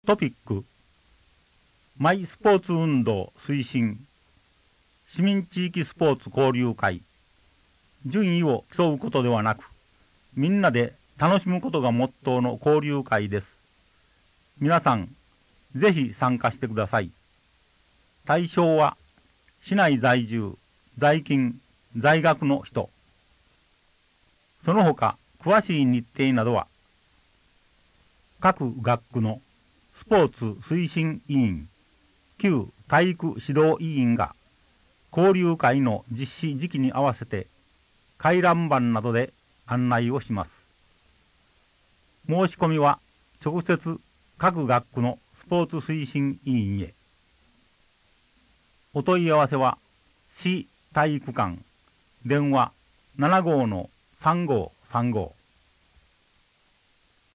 トピック、マイスポーツ運動推進、市民地域スポーツ交流会、順位を競うことではなく、みんなで楽しむことがモットーの交流会です。皆さん、ぜひ参加してください。対象は、市内在住、在勤、在学の人。その他、詳しい日程などは、各学区のスポーツ推進委員、旧体育指導委員が、交流会の実施時期に合わせて、回覧板などで案内をします。申し込みは、直接各学区のスポーツ推進委員へ。お問い合わせは、市体育館、電話75-3535